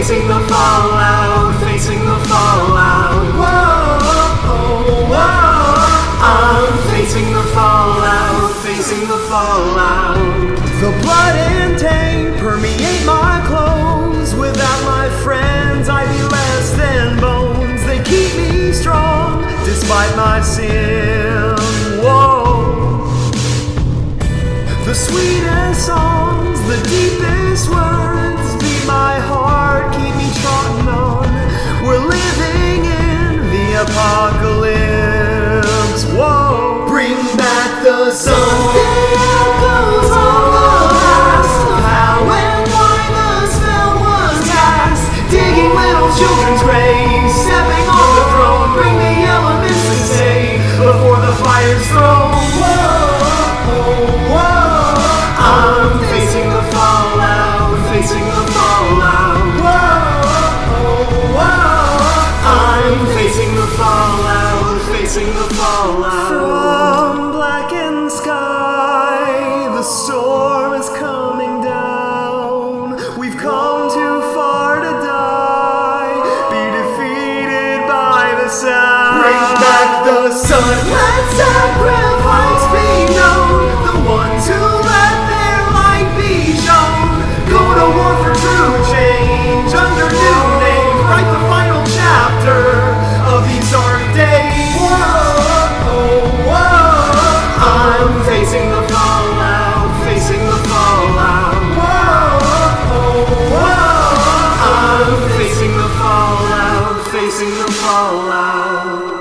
facing the fallout, facing the fallout. Whoa, whoa. I'm facing the fallout, facing the fallout. The blood and taint permeate my clothes. Without my friends, I'd be less than bones. They keep me strong, despite my sin. Whoa. The sweetest songs, the deepest words beat my heart, keep me trotting on. We're living in the apocalypse. Whoa. Bring back the sun. The echoes of the past, of how and why the spell was cast. Digging little children's graves, stepping on the throne. Bring the elements to stay before the fire's thrown. Whoa, whoa. I'm facing the fallout, facing the fallout. Whoa, whoa. I'm facing the fallout, facing the fallout. From blackened sky, the storm is coming down. We've come too far to die, be defeated by the sound. Bring back the sun. Let sacrifice be known, the ones who let their light be shown. Go to war for true change, under new name. Write the final chapter of these dark days. Whoa, whoa. I'm facing the fallout, facing the fallout. Whoa, whoa. I'm facing the fallout, facing the fallout.